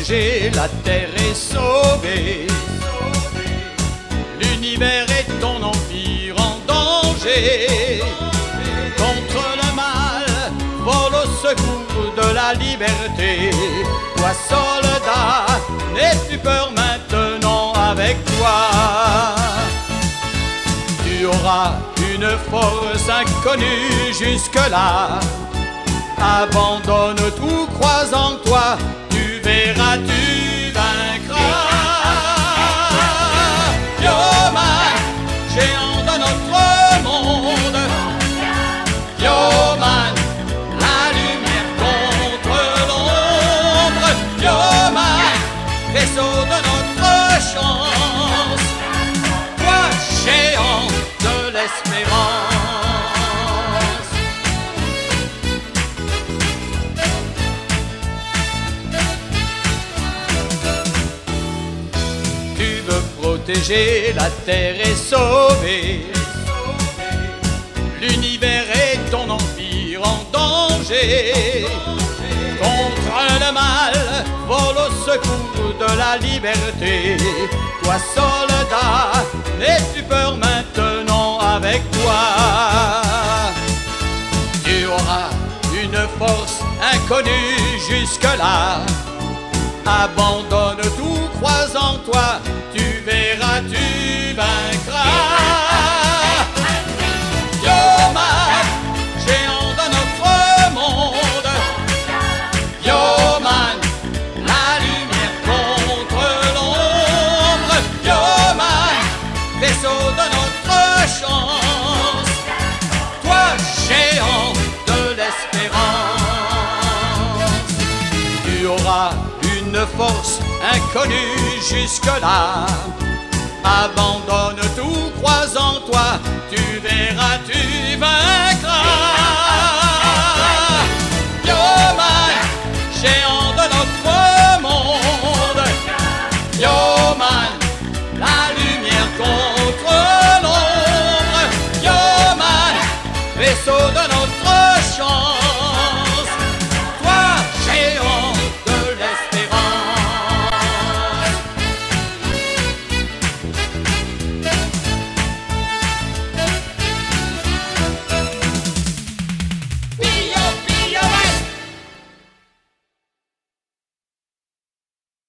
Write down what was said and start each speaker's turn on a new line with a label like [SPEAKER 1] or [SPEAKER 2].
[SPEAKER 1] protégée, la terre est sauvée. L'univers et ton empire en danger. Contre le mal, vole au secours de la liberté. Toi soldat, n'es-tu peur maintenant avec toi? Tu auras une force inconnue jusque-là. Abandonne tout, crois en toi, tu verras, tu vaincras. Yoman, géant de notre monde. Yoman, la lumière contre l'ombre. Yoman, vaisseau de notre chance. Toi, géant de l'espérance. Protégée, la terre est sauvée. L'univers et ton empire en danger. Contre le mal, vole au secours de la liberté. Toi soldat, n'es-tu peur maintenant avec toi? Tu auras une force inconnue jusque-là. Abandonne tout, crois en toi, tu verras, tu vaincras. Yoman, géant de notre monde. Yoman, la lumière contre l'ombre. Yoman, vaisseau de notre chance. Toi, géant de l'espérance. Tu auras une force inconnue jusque-là. Abandonne tout, crois en toi, tu verras, tu vaincras.